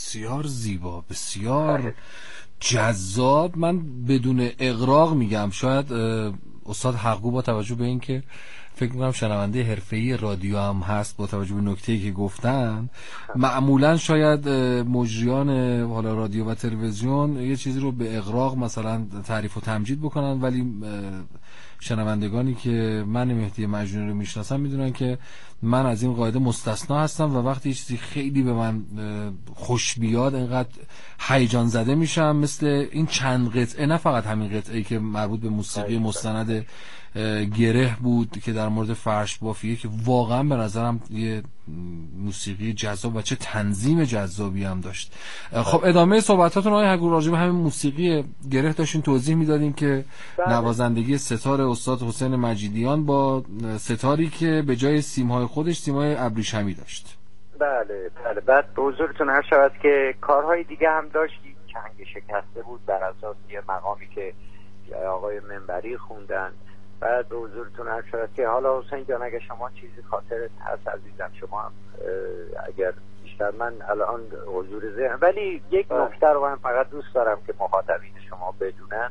بسیار زیبا، بسیار جذاب. من بدون اغراق میگم، شاید استاد حقو با توجه به این که فکر میکنم شنونده حرفه‌ای رادیو هم هست، با توجه به نکته‌ای که گفتن، معمولا شاید مجریان حالا رادیو و تلویزیون یه چیزی رو به اغراق مثلا تعریف و تمجید بکنن، ولی شنوندگانی که من مهدی مجنون رو میشناسن میدونن که من از این قاعده مستثنا هستم و وقتی یه چیزی خیلی به من خوش بیاد اینقدر هیجان زده میشم. مثل این چند قطعه، نه فقط همین قطعه‌ای که مربوط به موسیقی مستند گره بود که در مورد فرش بافیه، که واقعا به نظرم یه موسیقی جذاب و چه تنظیم جذابی هم داشت. خب ادامه صحبتاتون آقای حقو راجع به همین موسیقی گره داشتین توضیح میدادین که نوازندگی ستار استاد حسین مجیدیان با ستاری که به جای سیمهای خودش سیمهای ابریشمی داشت. بله بله. بعد به حضورتون عرض شود که کارهای دیگه هم داشتیم. چنگ شکسته بود بر اساس یه مقامی که آقای منبری خوندن. بعد به حضورتون عرض شود که حالا حسین جان اگه شما چیزی خاطرت هست عزیزم، شما هم اگر بیشتر، من الان حضور ذهن، ولی یک نکته رو من فقط دوست دارم که مخاطبین شما بدونن.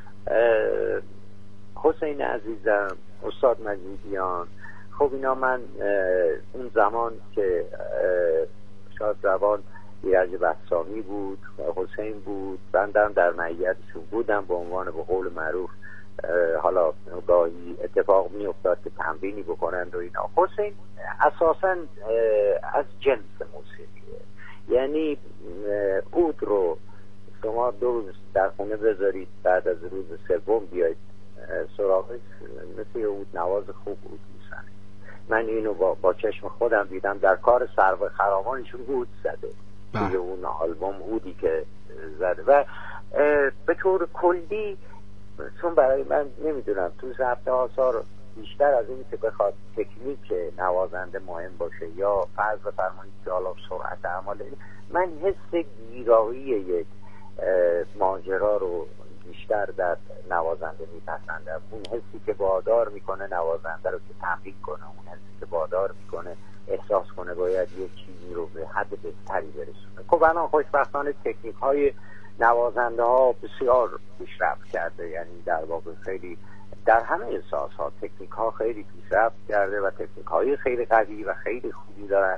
حسین عزیزم، استاد مجیدیان، خب اینا من اون زمان که شاید زبان ایرج بسامی بود، حسین بود، بندم در معیتشون بودم به عنوان به قول معروف حالا گاهی اتفاق می افتاد که تمرینی بکنند و اینا. حسین اساساً از جنس موسیقیه، یعنی عود رو شما 2 روز در خونه بذارید، بعد از روز سوم بیاید سراغش، مثل عود نواز خوب عود میزنه. من اینو با چشم خودم دیدم، در کار سرو خرامانشون عود زده توی اون آلبوم عودی که زده. و به طور کلی چون برای من نمیدونم تو ضبط آثار بیشتر از این که بخواد تکنیک نوازنده مهم باشه یا فرض بفرمایید که حالا سرعت اعمال، من حس گیرایی یک ماجرا رو بیشتر در نوازنده میپسندم. اون حسی که وادار میکنه نوازنده رو که تمرین کنه، اون حسی که وادار میکنه احساس کنه باید یک چیزی رو به حد بهتری برسونه. خب الان خوشبختانه تکنیک های نوازنده ها بسیار پیشرفت کرده، یعنی در واقع خیلی در همه ساز ها تکنیک ها خیلی پیشرفت کرده و تکنیک های خیلی قوی و خیلی خوبی دارن.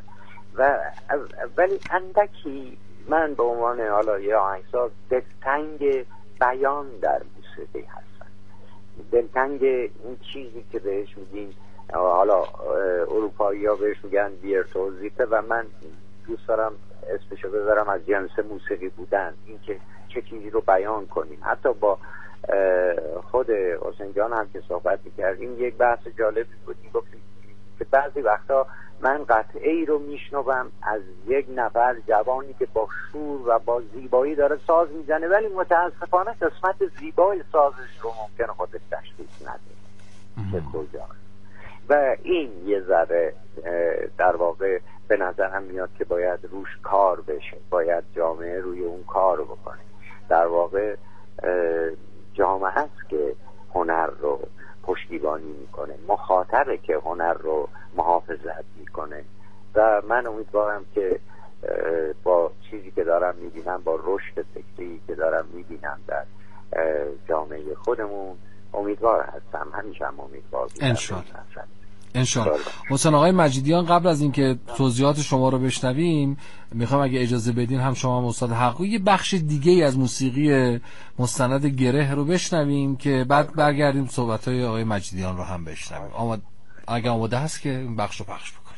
ولی اندکی من به عنوان حالا یه آهنگساز دلتنگ بیان در موسیقی هستم، دلتنگ این چیزی که بهش میگیم حالا اروپایی ها بهش میگن ویرتوزیته و من دوست دارم اسمشو بذارم از جنس موسیقی بودن، این که چه چیزی رو بیان کنیم. حتی با خود حسین جان هم که صحبت میکردیم یک بحث جالبی بود، گفتیم که بعضی وقتا من قطعه ای رو میشنوم از یک نفر جوانی که با شور و با زیبایی داره ساز میزنه، ولی متاسفانه قسمت زیبای سازش رو ممکنه خودش تشخیص نده که کجا. و این یه ذره در واقع به نظرم میاد که باید روش کار بشه، باید جامعه روی اون کار بکنه. در واقع جامعه هست که هنر رو پشتیبانی میکنه، مخاطبه که هنر رو محافظت میکنه. و من امیدوارم که با چیزی که دارم میبینم، با رشد فکری که دارم میبینم در جامعه خودمون، امیدوار هستم، همیشه هم امیدوار بودم انشالله. حسین آقای مجیدیان، قبل از اینکه توضیحات شما رو بشنویم میخوام اگه اجازه بدین هم شما هم استاد حقو یه بخش دیگه ای از موسیقی مستند گره رو بشنویم که بعد برگردیم صحبت‌های آقای مجیدیان رو هم بشنویم. اگه آماده هست که این بخش رو پخش بکنیم.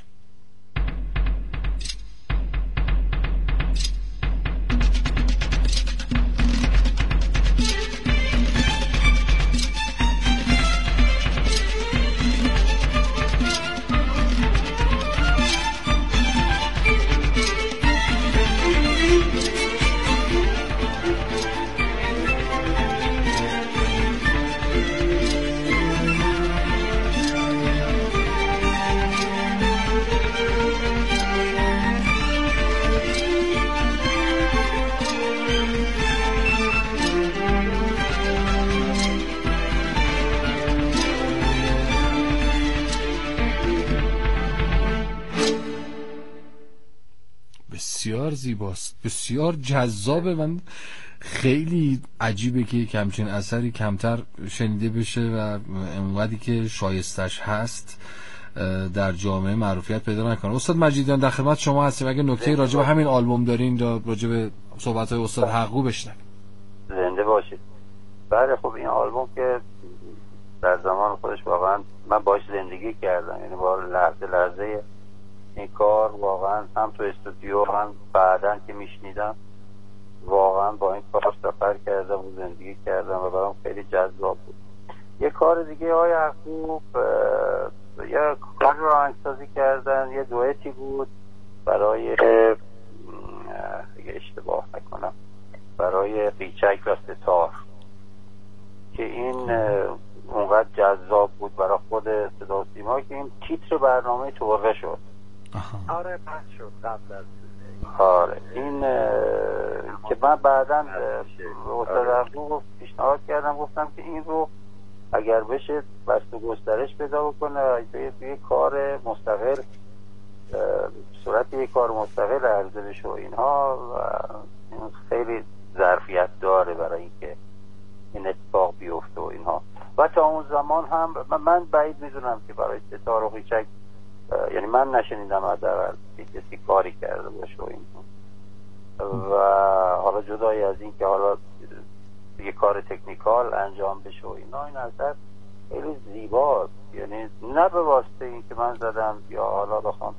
بسیار زیباست، بسیار جذابه. من خیلی عجیبه که همچین اثری کمتر شنیده بشه و اونقدری که شایستش هست در جامعه معروفیت پیدا نکنه. استاد مجیدیان در خدمت شما هستیم، اگه نکته راجع به همین آلبوم دارین یا راجع به صحبت‌های استاد حقو بشنویم. زنده باشید. بله خب این آلبوم که در زمان خودش واقعا من باش زندگی کردم، یعنی با لحظه این کار واقعا هم تو استودیو هم بعدن که میشنیدم واقعا با این کار سفر کردم و زندگی کردم و برام خیلی جذاب بود. یه کار دیگه های حقوق یه کار رو آهنگسازی کردن، یه دوئتی بود برای اگه اشتباه نکنم برای قیچک و ستار که این اونقدر جذاب بود برای خود صدا و سیما که این تیتر برنامه طبقه شد. آره پس شد قبل از آره این که من بعداً استاد حقوق پیشنهاد کردم، گفتم که این رو اگر بشه بست و گسترش پیدا بکنه توی کار مستقل، صورت یک کار مستقل عرضه بشه و اینها، و این خیلی ظرفیت داره برای اینکه این اتفاق بیفته و اینها. و تا اون زمان هم من بعید میدونم که برای ستار و قیچک، یعنی من نشنیدم حداقل کسی کاری کرده باشه و اینها. و حالا جدای از این که حالا یه کار تکنیکال انجام بشه و اینا، این اثر خیلی زیباست، یعنی نه به واسطه این که من زدم یا حالا بخوام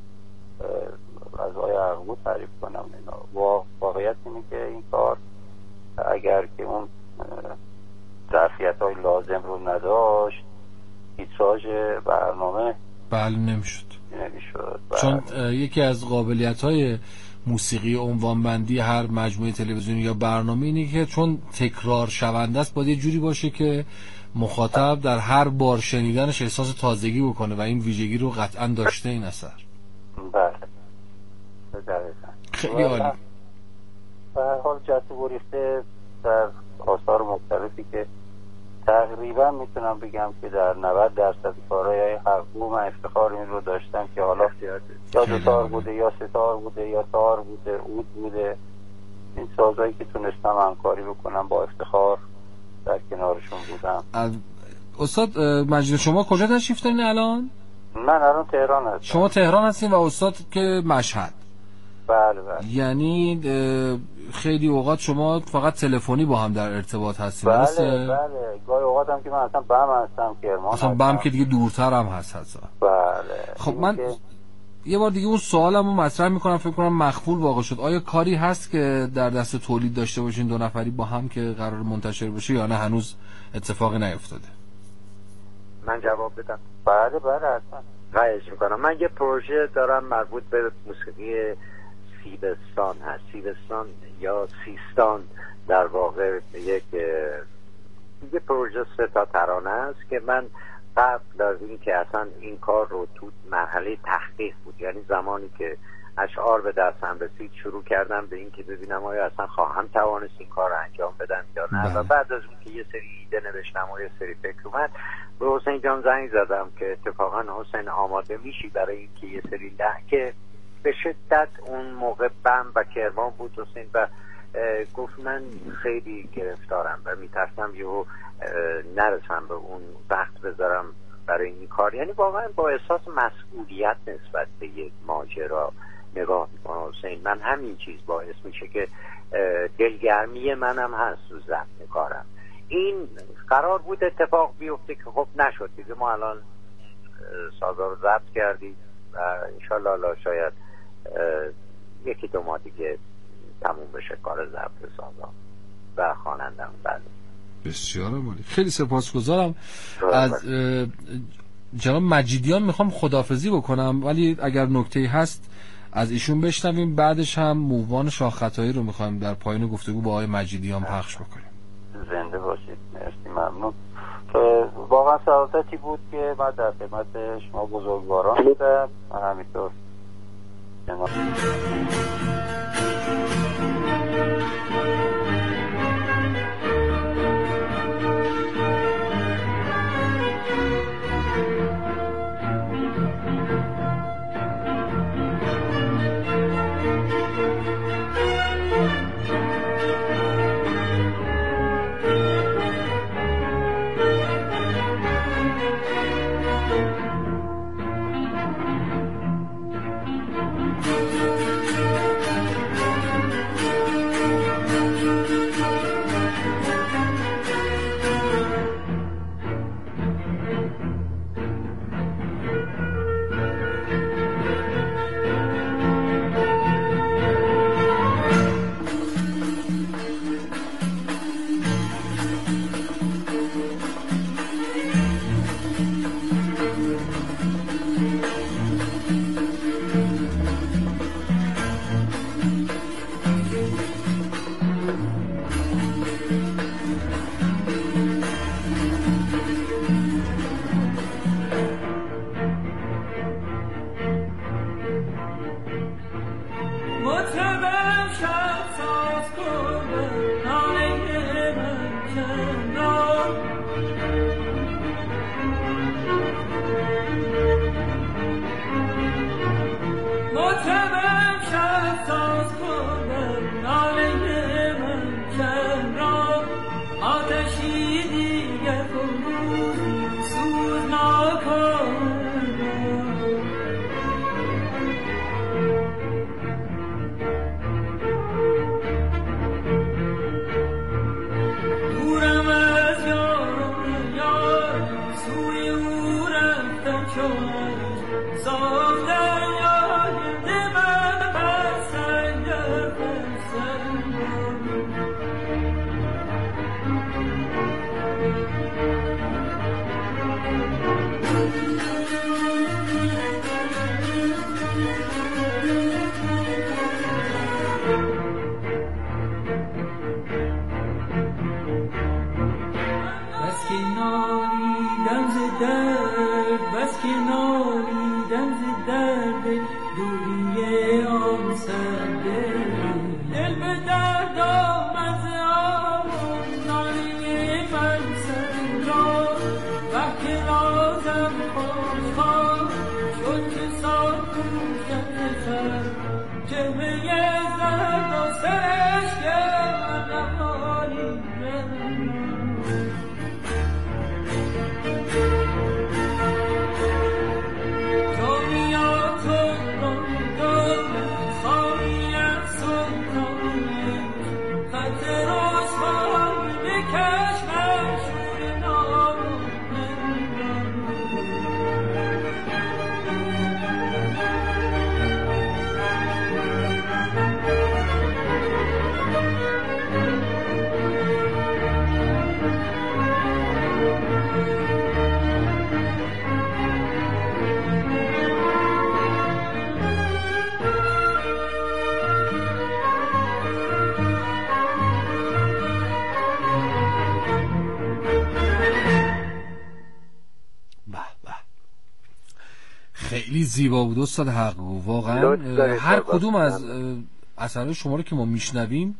از آقای حقو تعریف کنم اینا. واقعیت اینه که این کار اگر که اون ظرفیت‌های لازم رو نداشت تیتراژ برنامه بله نمیشد. چون یکی از قابلیت‌های موسیقی عنوانبندی هر مجموعه تلویزیونی یا برنامه اینه که چون تکرار شونده است باید یه جوری باشه که مخاطب در هر بار شنیدنش احساس تازگی بکنه و این ویژگی رو قطعا داشته این اثر. بله خیلی عالی. به هر حال جست و گریخته در آثار مختلفی که تقریبا میتونم بگم که در 90% کارهای حقو من افتخار این رو داشتم که حالا یا دوتار بوده یا ستار بوده یا تار بوده عود بوده، این سازهایی که تونستم همکاری بکنم با افتخار در کنارشون بودم. استاد مجید شما کجا تشریف دارین الان؟ من الان تهران هستم. شما تهران هستین و استاد که مشهد؟ بله بله. یعنی خیلی اوقات شما فقط تلفنی با هم در ارتباط هستین؟ بله بله. گاهی اوقات هم که من اصلا بم هستم کرمان اصلا بم که دیگه دورتر هم هست اصلا. بله. خب من یه بار دیگه اون سوالمو مطرح میکنم، فکر کنم مخفول واقع شد. آیا کاری هست که در دست تولید داشته باشین دو نفری با هم که قرار منتشر بشه یا نه هنوز اتفاقی نیفتاده؟ من جواب بدم. بله بله حتما. خواهش میکنم. من یه پروژه دارم مربوط به موسیقی سیبستان هست. سیبستان یا سیستان در واقع یه پروژه 3 ترانه است که من قبل از این که اصلا این کار رو تو مرحله تحقیق بود، یعنی زمانی که اشعار به دستم رسید شروع کردم به این که ببینم آیا اصلا خواهم توانست این کار رو انجام بدم یا نه. و بعد از اون که یه سری ایده نوشتم و یه سری فکر اومد به حسین جان زنگ زدم که اتفاقا حسین آماده میشی برای این که یه سری که به شدت اون موقع بم و کرمان بود حسین و گفت من خیلی گرفتارم و میترسم یهو نرسم به اون وقت بذارم برای این کار. یعنی واقعا با احساس مسئولیت نسبت به یک ماجرا نگاه میکنه حسین. من همین چیز باعث میشه که دلگرمی منم هست تو ضبط کارم. این قرار بود اتفاق بیفته که خب نشد دیگه. ما الان سازا رو ضبط کردیم و انشالله شاید 1-2 ماه دیگه تموم بشه کار ضبط سازا و خوانندم. بله بسیار عالی. خیلی سپاسگزارم از جناب مجیدیان. میخوام خداحافظی بکنم ولی اگر نکته‌ای هست از ایشون بشنویم، بعدش هم مووان شاه خطایی رو میخوایم در پایان گفتگو با آقای مجیدیان پخش بکنیم. زنده باشید. مرسی ممنون. واقعا سعادتی بود که من در خدمت شما بزرگواران بودم و همینطور جناب خیلی زیبا بود استاد حقو، واقعا هر کدوم از اثرهای شما رو که ما میشنویم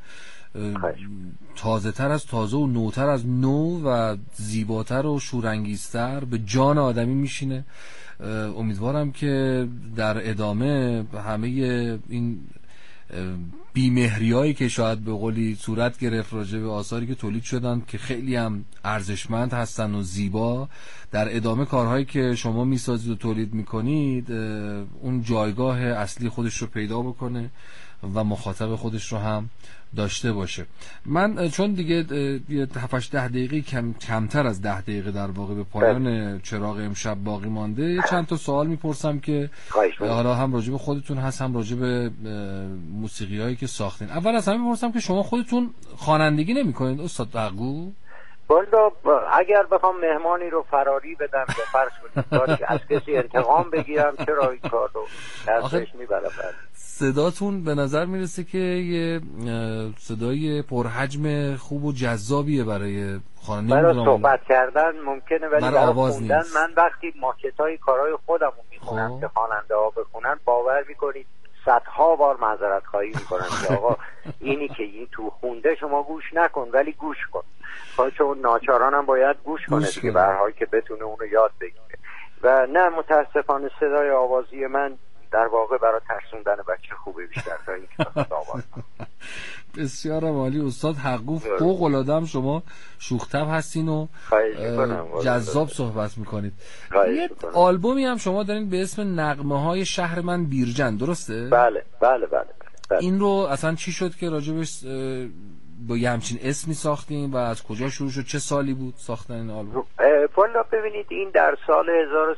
تازه تر از تازه و نوتر از نو و زیباتر و شورانگیزتر به جان آدمی میشینه. امیدوارم که در ادامه همه این بیمهریایی که شاید به قولی صورت گرفت راجع به آثاری که تولید شدن که خیلی هم ارزشمند هستن و زیبا، در ادامه کارهایی که شما میسازید و تولید میکنید اون جایگاه اصلی خودش رو پیدا بکنه و مخاطب خودش رو هم داشته باشه. من چون دیگه 7-8 دقیقه کمتر از 10 دقیقه در واقع به پایان چراغ امشب باقی مانده، چند تا سوال میپرسم که حالا هم راجع به خودتون هست هم راجع به موسیقی هایی که ساختین. اول از همه میپرسم که شما خودتون خوانندگی نمیکنید استاد حقو؟ والا اگر بخوام مهمانی رو فراری بدم به فرض کنید از کسی انتقام بگیرم چرا این کار رو ارزش میبره. صداتون به نظر میرسه که یه صدای پرحجم خوب و جذابیه برای خواننده. برای صحبت کردن ممکنه ولی برای خوندن نیست. من وقتی ماکتای کارهای خودم رو میخونم که خواننده ها بخونن باور میکنید صدها بار معذرت خواهی میکنن که آقا اینی که این تو خونده شما گوش نکن ولی گوش کن، چون ناچاران هم باید گوش کنه دیگه به هر حال که بتونه اونو یاد بگیره. و نه متاسفانه صدای آوازی من در واقع برای ترسوندن بچه خوبه بیشتر تا اینکه بخواد آواز کنه. بسیار عالی استاد حقو، فوق العاده هم شما شوخ‌طبع هستین و جذاب صحبت میکنید. یه آلبومی هم شما دارین به اسم نغمه‌های شهر من بیرجند، درسته؟ بله. این رو اصلا چی شد که راجبش با یه همچین اسمی ساختین و از کجا شروع شد؟ چه سالی بود ساختن این آلبوم؟ والا ببینید این در سال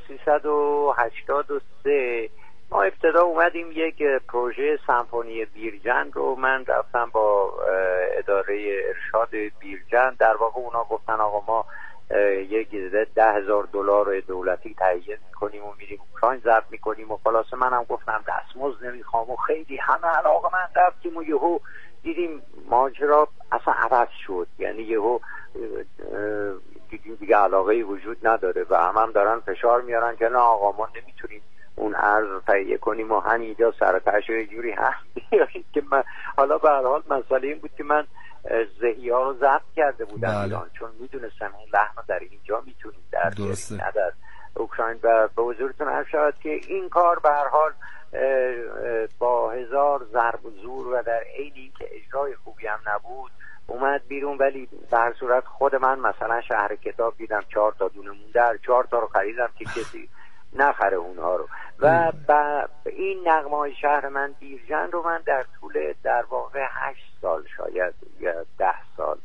1383 ما ابتدا اومدیم یک پروژه سمفونی بیرجند رو، من رفتم با اداره ارشاد بیرجند، در واقع اونا گفتن آقا ما یک $10,000 دولتی تهیه میکنیم و میریم اوکراین ضبط میکنیم و خلاصه منم گفتم دستمزد نمیخوام و خیلی همه علاقه من رفتیم و یهو دیدیم ماجرا اصلا عوض شد، یعنی یهو دیدیم دیگه علاقه وجود نداره و هم دارن فشار میارن که نه آقا ما نمیتونیم اون ارز رو تهیه کنیم و همینجا سرتاش یه جوری هست که من حالا به هر حال مسئله این بود که من زهیا رو ضبط کرده بودم ایران، چون میدونستم این لحن در اینجا میتونیم در نه در اوکراین. و به حضورتون عرض شود که این کار به هر حال با هزار ضرب و زور و در عین اینکه اجرای خوبی هم نبود اومد بیرون، ولی به هر صورت خود من مثلا شهر کتاب دیدم 4 تا دونه مونده، 4 تا رو خریدم که کسی نخره اونها رو. و این نغمه‌های شهر من بیرجند رو من در طول در واقع 8 سال شاید یا 10 سال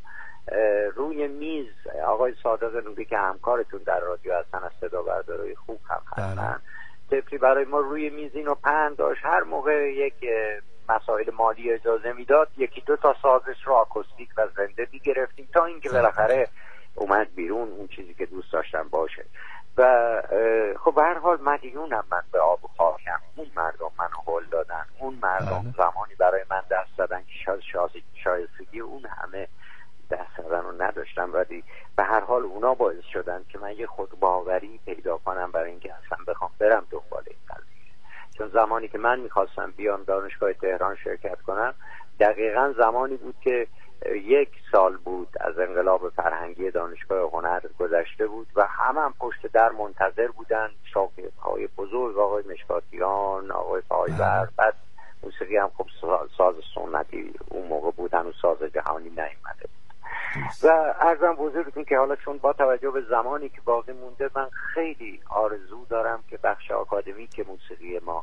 روی میز آقای صادق نوری که همکارتون در رادیو هستن، از صدا بردارای خوب هم هستن، طفلی برای ما روی میز اینو پهن داشت. هر موقع یک مسائل مالی اجازه میداد 1-2 سازش رو آکوستیک و زنده میگرفتیم تا اینکه بالاخره اومد بیرون اون چیزی که دوست داشتم باشه. و خب به هر حال مدیونم من به آب و خاکم. اون مردم منو هل دادن، اون مردم زمانی برای من دست دادن که شایستگی اون همه دست دادن رو نداشتم، ولی به هر حال اونا باعث شدن که من یه خودباوری پیدا کنم برای اینکه اصلا بخوام برم دنبال این قضیه. چون زمانی که من میخواستم بیام دانشگاه تهران شرکت کنم دقیقا زمانی بود که 1 سال بود از انقلاب فرهنگی دانشگاه هنر گذشته بود و همه پشت در منتظر بودن، شاگردهای بزرگ آقای مشکاتیان، آقای پایور، بعد موسیقی هم خب ساز سنتی اون موقع بودن و ساز جهانی نیومده بود. و عرضم بزرگتون که حالا چون با توجه به زمانی که باقی مونده من خیلی آرزو دارم که بخش آکادمیک موسیقی ما،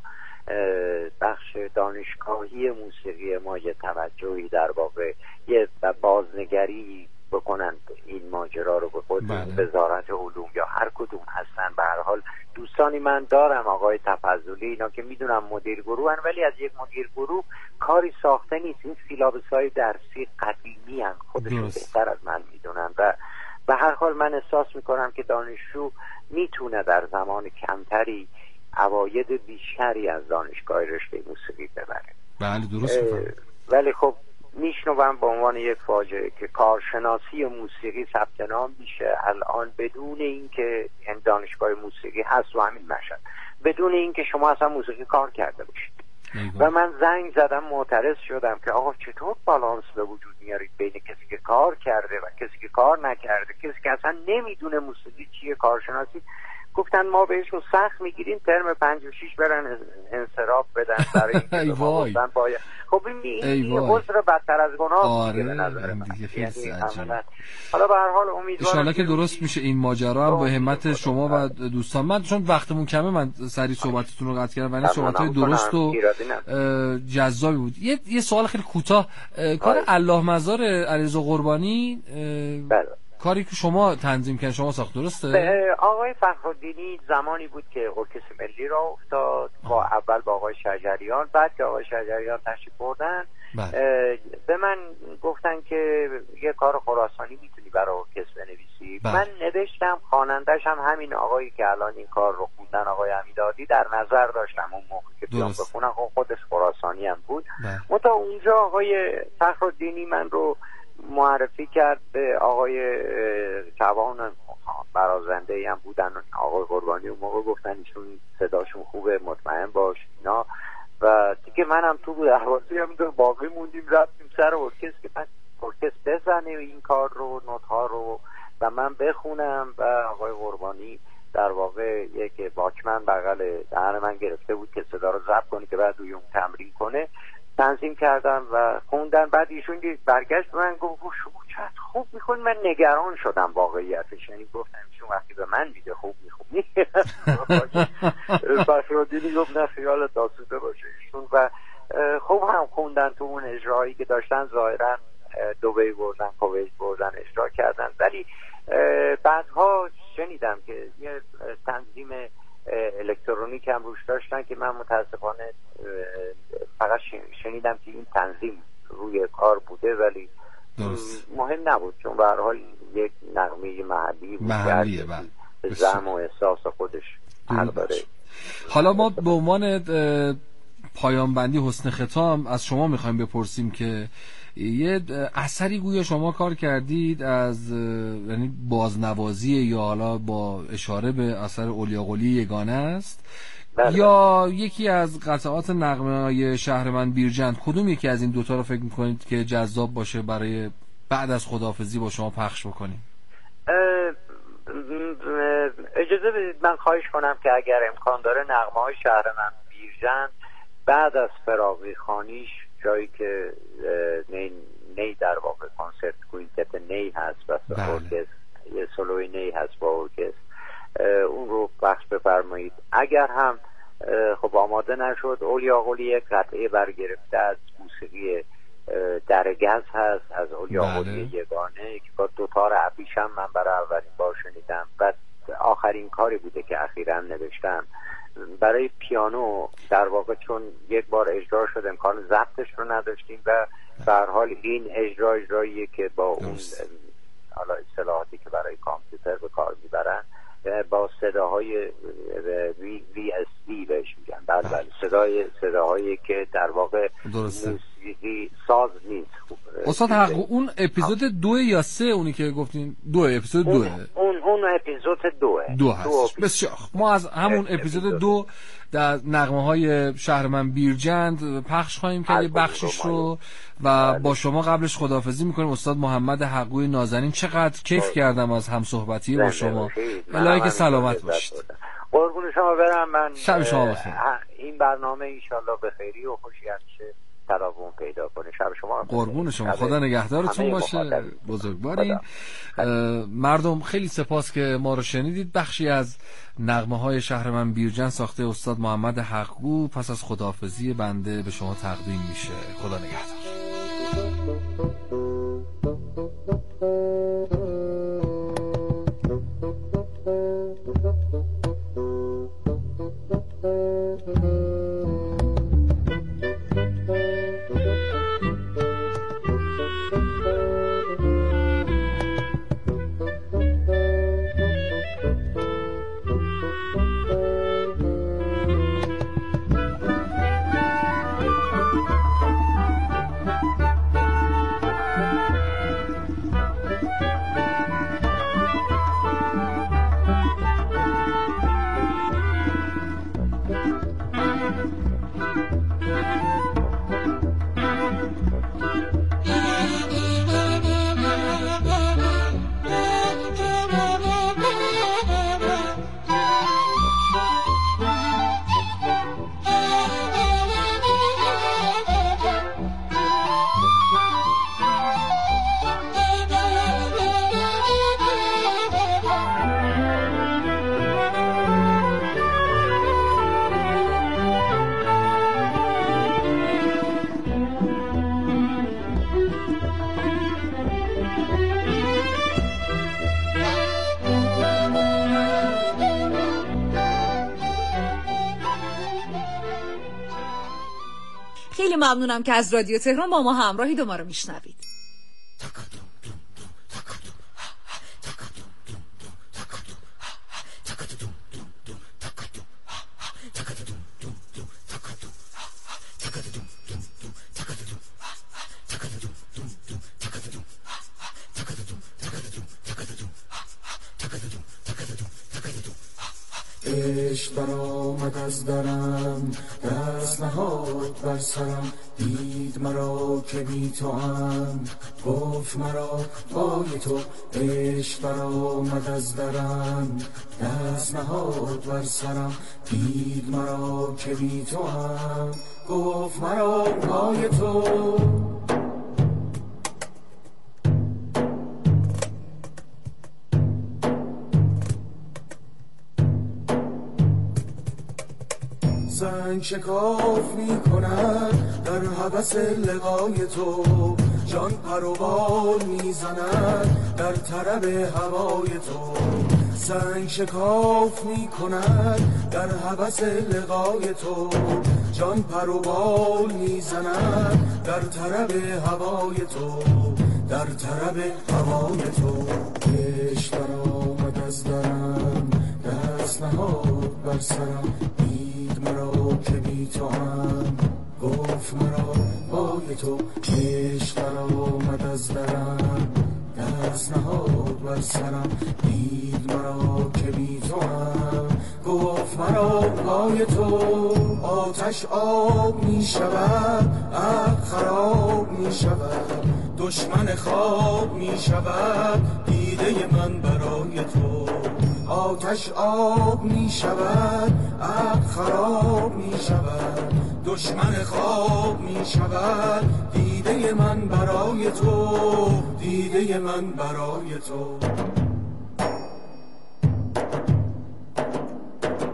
بخش دانشگاهی موسیقی ما یه توجهی در واقع یه بازنگری بکنن این ماجرا رو به خود وزارت علوم یا هر کدوم هستن. به هر حال دوستانی من دارم، آقای تفضلی، اینا که میدونم مدیر گروه هن، ولی از یک مدیر گروه کاری ساخته نیست. این سیلابس‌های درسی قدیمی هن، خودشون بهتر از من میدونن. و به هر حال من احساس میکنم که دانشجو میتونه در زمان کمتری عواید بیشتری از دانشگاه رشته موسیقی ببره. بله درست میفهمم. ولی خب میشنوم به عنوان یک فاجعه که کارشناسی موسیقی ثبت نام میشه الان بدون اینکه این دانشگاه موسیقی هست و همین مشهد، بدون اینکه شما اصلا موسیقی کار کرده باشید. و من زنگ زدم، معترض شدم که آقا چطور بالانس به وجود میارید بین کسی که کار کرده و کسی که کار نکرده، کسی که اصلا نمیدونه موسیقی چیه، کارشناسی. گفتن ما بهشون سخت میگیریم ترم 5 و 6 برن انصراف بدن برای اینکه ما باید. خب این عذر بدتر از گناه دیگه به نظر من. حالا به هر حال امیدوارم ان که درست میشه این ماجرا هم به همت شما و دوستان. من چون وقتمون کمه من سری صحبتتون رو قطع کردم، ولی صحبت‌های درست و جذابی بود. یه سوال خیلی کوتاه، کار الله مزار علیرضا قربانی کاری که شما تنظیم کردین، شما ساخت، درسته؟ آقای فخرالدینی زمانی بود که ارکستر ملی را افتاد با اول با آقای شجریان، بعد که آقای شجریان تشریف بردن به من گفتن که یه کار خراسانی میتونی برای ارکستر بنویسی. من نوشتم، خواننده‌ش هم همین آقایی که الان این کار رو خوندن، آقای امیدادی، در نظر داشتم اون موقع که بیام بخونم، خودش خراسانی هم بود. منتها اونجا آقای فخرالدینی من رو معرفی کرد به آقای جوان برازنده هم بودن، آقای قربانی. اون موقع گفتن ایشون صداشون خوبه، مطمئن باش اینا. و دیگه منم تو دروازه هم باقی موندیم، رفتیم سر ارکستر که من ارکستر بزنه این کار رو، نوت‌ها رو و من بخونم. و آقای قربانی در واقع یک واکمن بغل دهن من گرفته بود که صدا رو ضبط کنه که بعد روی اون تمرین کنه. تنظیم کردم و خوندن. بعد ایشون برگشت به من گفت شما چقدر خوب میخونی. من نگران شدم واقعیتش، یعنی گفتم ایشون وقتی به من میگه خوب میخونی فخرالدینی گفت نه خیالت آسوده باشه ایشون. و خوب هم خوندن تو اون اجرایی که داشتن، ظاهرا دبی بردن، کویت بردن، اجرا کردن. ولی بعدها شنیدم که یه تنظیم الکترونیک هم روش داشتن که من متاسفانه فقط شنیدم که این تنظیم روی کار بوده، ولی مهم نبود چون به هر حال یک نغمه محلیه بود، زعم و احساس خودش حق داره. حالا ما به عنوان پایان بندی، حسن ختام، از شما میخوایم بپرسیم که یه اثری گویا شما کار کردید از یعنی بازنوازی یا حالا با اشاره به اثر اولیا قلی یگانه است یا یکی از قطعات نغمه‌های شهرمن بیرجند، کدوم یکی از این دوتا رو فکر میکنید که جذاب باشه برای بعد از خداحافظی با شما پخش بکنیم؟ اجازه بدید من خواهش کنم که اگر امکان داره نغمه‌های شهرمن بیرجند بعد از فراغی خانیش، جایی که نی در واقع کنسرت کوینتت نی هست و ارکستر یه سولوی نی هست با ارکستر، اون رو بخش بفرمایید. اگر هم خب آماده نشد، اولیا قلی یک قطعه برگرفته از موسیقی درگز هست از اولیاء بله. یگانه که با دوتار ابریشم من برای اولین بار شنیدم و آخرین کاری بوده که اخیراً نوشتم. برای پیانو در واقع چون یک بار اجرا شد امکان ضبطش رو نداشتیم و به هر حال این اجراییه که با اون حالا اصطلاحاتی که برای کامپیوتر به کار میبرن با صداهای VSD بهش میگن. بله صداهایی که در واقع موسیقی ساز نیست. استاد حقو اون اپیزود 2 یا 3 اونی که گفتین 2 اپیزود 2 اون اپیزود 2 هست. بسیار ما از همون اپیزود 2 در نغمه‌های شهرمن بیرجند پخش خواهیم کرد بخشش رو و با شما قبلش خداحافظی میکنیم. استاد محمد حقوی نازنین، چقدر کیف کردم از همصحبتی با شما. الهی که سلامت باشید. قربون شما برم. من شب شما بخیر. این برنامه انشالله به خیری و خوشی همیشه تداوم پیدا کنه. شب شما قربون شما. خدا نگهدارتون باشه. بزرگوارین. مردم خیلی سپاس که ما رو شنیدید. بخشی از نغمه‌های شهرمن بیرجند ساخته استاد محمد حقگو پس از خداحافظی بنده به شما تقدیم میشه. خدا نگهدار. خیلی ممنونم که از رادیو تهران با ما همراهید و ما رو میشنوید. عشق برآمد از درم، دست نهاد بر سرم، دید مرا که بی توام، گفت مرا پای تو. عشق برآمد از درم، دست نهاد بر سرم، دید مرا که بی توام، گفت مرا پای تو. سنگ شکاف می کند در هوس لقای تو، جان پر و بال می زند در طرب هوای تو. سنگ شکاف می کند در هوس لقای تو، جان پر و بال می زند در طرب هوای تو، در طرب هوای تو. عشق برآمد از درم، دست نهاد بر سرم، مرا که بی تو هم، گفت مرا پای تو. عشق برآمد از درم، دست نهاد بر سرم، دید مرا که بی تو هم، گفت مرا پای تو. آتش آب می شود، عقل خراب می شود، دشمن خواب می شود دیده من برای تو. آتش آب می شود، عقل خراب می شود، دشمن خواب می شود دیده من برای تو، دیده من برای تو.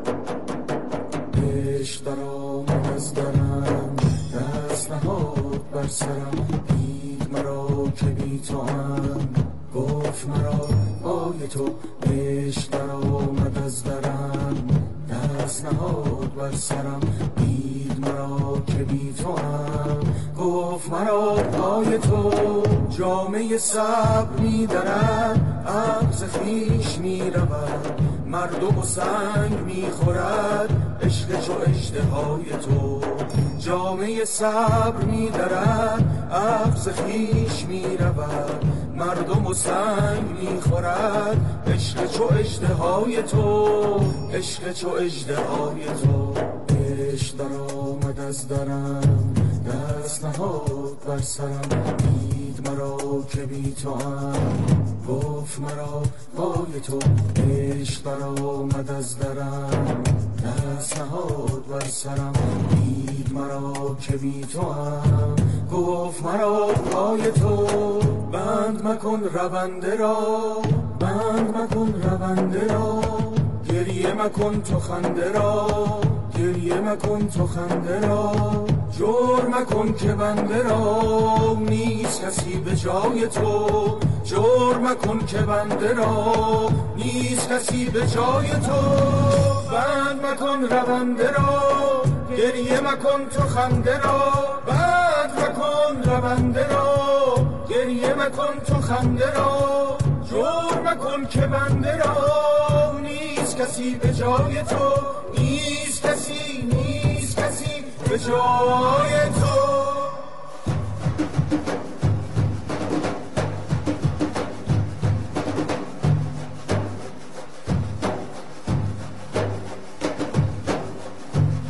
عشق درآمد از درم، دست نهاد بر سرم، دید مرا که بی تو هم، گفت مرا پای تو، عشق در آمد از درم، دست نهاد بر سرم، دید مرا که بی تو هم، گفت مرا پای تو. جامه صبر می درد، عبز خویش می رود، مردم و سنگ می خورد، عشق چو اژدهای تو. جامه صبر می درد، عبز خویش می رود، مردم و سنگ می خورد، عشق چو اژدهای تو، عشق چو اژدهای تو. عشق در آمد از درم، دست نهاد بر سرم، دید مرا که بی تو هم، گفت مرا پای تو. عشق در آمد از درم، دست نهاد بر سرم، دید مرا که بی تو هم، گفت مرا پای تو. بند مکن رونده را، بند مکن رونده را، گریه مکن تو خنده را، گریه مکن تو خنده را. جور مکن که بنده را، نیست کسی به جای تو. جور مکن که بنده را، نیست کسی به جای تو. بند مکن رونده را، گریه مکن تو خنده را. بند مکن رونده را، گریه مکن تو خنده را. جور مکن که بنده را، نیست کسی به جای تو. نیست کسی، نیست کسی به جای